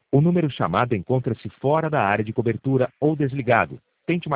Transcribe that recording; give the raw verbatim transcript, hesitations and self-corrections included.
O número chamado encontra-se fora da área de cobertura ou desligado. Tente uma